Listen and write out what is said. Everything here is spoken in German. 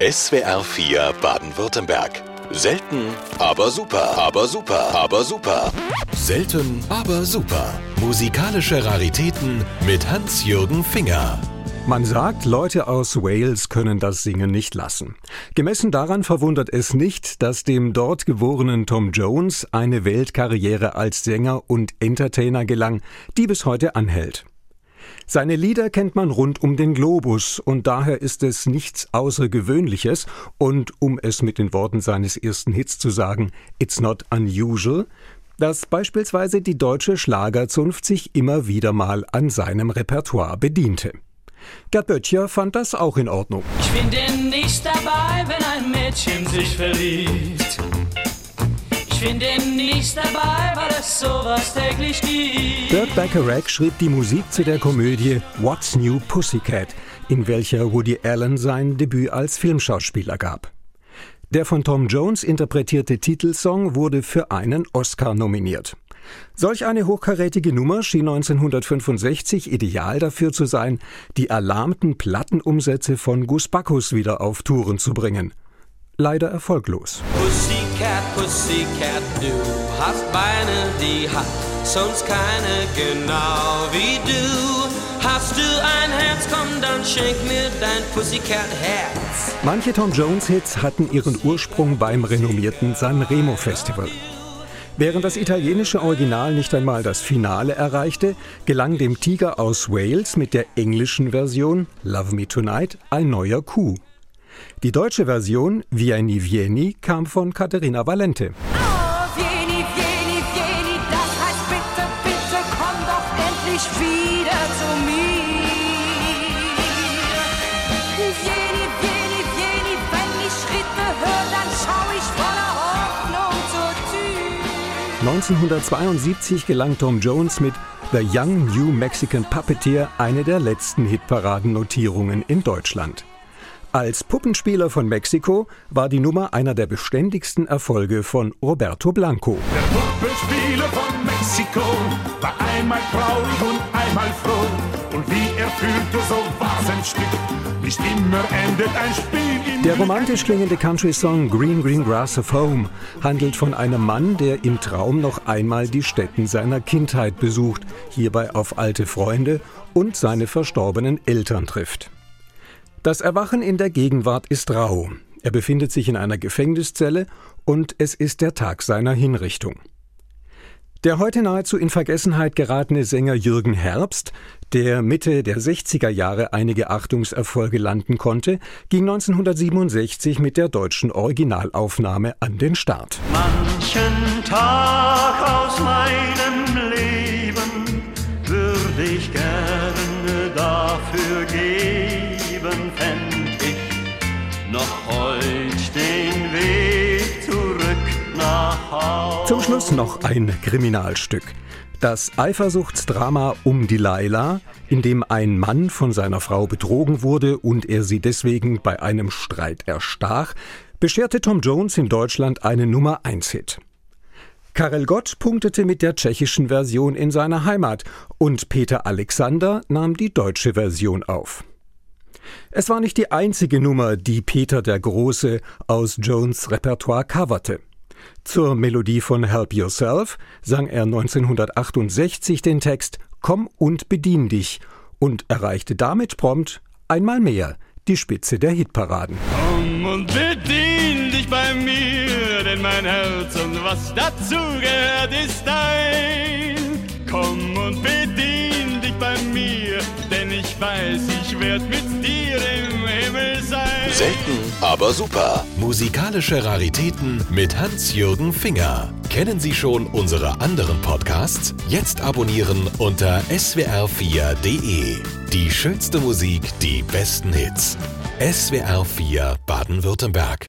SWR 4 Baden-Württemberg. Selten, aber super, aber super, aber super. Selten, aber super. Musikalische Raritäten mit Hans-Jürgen Finger. Man sagt, Leute aus Wales können das Singen nicht lassen. Gemessen daran verwundert es nicht, dass dem dort geborenen Tom Jones eine Weltkarriere als Sänger und Entertainer gelang, die bis heute anhält. Seine Lieder kennt man rund um den Globus und daher ist es nichts Außergewöhnliches und, um es mit den Worten seines ersten Hits zu sagen, it's not unusual, dass beispielsweise die deutsche Schlagerzunft sich immer wieder mal an seinem Repertoire bediente. Gerd Böttcher fand das auch in Ordnung. Ich bin denn nicht dabei, wenn ein Mädchen sich verliebt. Ich bin denn nicht dabei, weil es sowas täglich gibt. Burt Bacharach schrieb die Musik zu der Komödie What's New Pussycat, in welcher Woody Allen sein Debüt als Filmschauspieler gab. Der von Tom Jones interpretierte Titelsong wurde für einen Oscar nominiert. Solch eine hochkarätige Nummer schien 1965 ideal dafür zu sein, die erlahmten Plattenumsätze von Gus Bacchus wieder auf Touren zu bringen. Leider erfolglos. Pussycat, Pussycat, du hast Beine, die hat sonst keine genau wie du. Hast du ein Herz, komm, dann schenk mir dein Pussycat-Herz. Manche Tom Jones-Hits hatten ihren Ursprung beim renommierten Sanremo-Festival. Während das italienische Original nicht einmal das Finale erreichte, gelang dem Tiger aus Wales mit der englischen Version Love Me Tonight ein neuer Coup. Die deutsche Version Vieni Vieni kam von Caterina Valente. Oh, Vieni, Vieni, Vieni, das heißt bitte, bitte komm doch endlich wieder zu mir. Vieni, Vieni, Vieni, wenn ich Schritte höre, dann schau ich voller Hoffnung zur Tür. 1972 gelang Tom Jones mit The Young New Mexican Puppeteer eine der letzten Hitparadennotierungen in Deutschland. Als Puppenspieler von Mexiko war die Nummer einer der beständigsten Erfolge von Roberto Blanco. Der Puppenspieler von Mexiko war einmal traurig und einmal froh. Und wie er fühlte, so war sein Stück. Nicht immer endet ein Spiel in Der romantisch klingende Country-Song Green Green Grass of Home handelt von einem Mann, der im Traum noch einmal die Stätten seiner Kindheit besucht, hierbei auf alte Freunde und seine verstorbenen Eltern trifft. Das Erwachen in der Gegenwart ist rau. Er befindet sich in einer Gefängniszelle und es ist der Tag seiner Hinrichtung. Der heute nahezu in Vergessenheit geratene Sänger Jürgen Herbst, der Mitte der 60er Jahre einige Achtungserfolge landen konnte, ging 1967 mit der deutschen Originalaufnahme an den Start. Manchen Tag aus meinem Leben würde ich gerne dafür geben, fänd ich noch heut den Weg zurück nach Haus. Zum Schluss noch ein Kriminalstück. Das Eifersuchtsdrama um Delilah, in dem ein Mann von seiner Frau betrogen wurde und er sie deswegen bei einem Streit erstach, bescherte Tom Jones in Deutschland einen Nummer-1-Hit. Karel Gott punktete mit der tschechischen Version in seiner Heimat und Peter Alexander nahm die deutsche Version auf. Es war nicht die einzige Nummer, die Peter der Große aus Jones' Repertoire coverte. Zur Melodie von Help Yourself sang er 1968 den Text »Komm und bedien dich« und erreichte damit prompt einmal mehr die Spitze der Hitparaden. Komm und bedien dich bei mir, denn mein Herz und was dazu gehört ist dein. Komm und bedien dich bei mir, denn ich weiß, ich werd mit dir im Himmel sein. Selten, aber super. Musikalische Raritäten mit Hans-Jürgen Finger. Kennen Sie schon unsere anderen Podcasts? Jetzt abonnieren unter swr4.de. Die schönste Musik, die besten Hits. SWR 4 Baden-Württemberg.